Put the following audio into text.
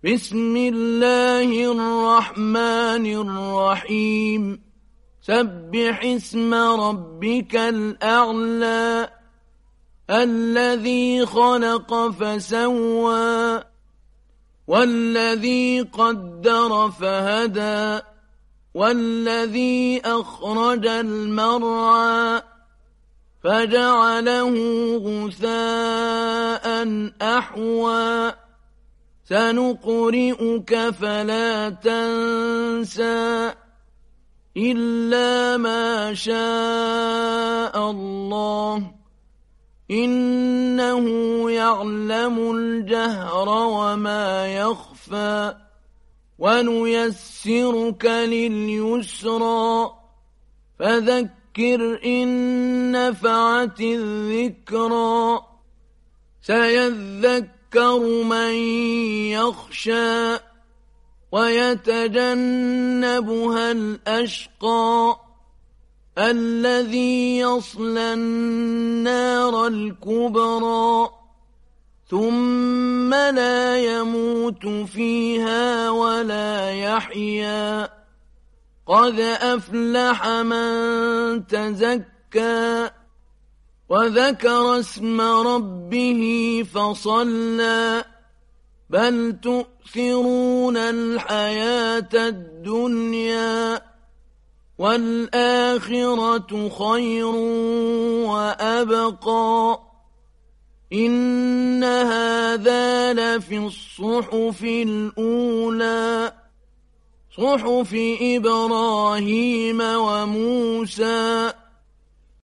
بسم الله الرحمن الرحيم سبح اسم ربك الأعلى الذي خلق فسوى والذي قدر فهدى والذي أخرج المرعى فجعله غثاء أحوى سنقرئك فلا تنسى إلا ما شاء الله إنه يعلم الجهر وما يخفى ونيسرك لليسرى فذكر إن نفعت الذكرى سيذكر من يخشى ويتجنبها الأشقى الذي يصلى النار الكبرى ثم لا يموت فيها ولا يحيا قد أفلح من تزكى وذكر اسم ربه فصلى بل تؤثرون الحياة الدنيا والآخرة خير وأبقى إن هذا لفي الصحف الأولى صحف إبراهيم وموسى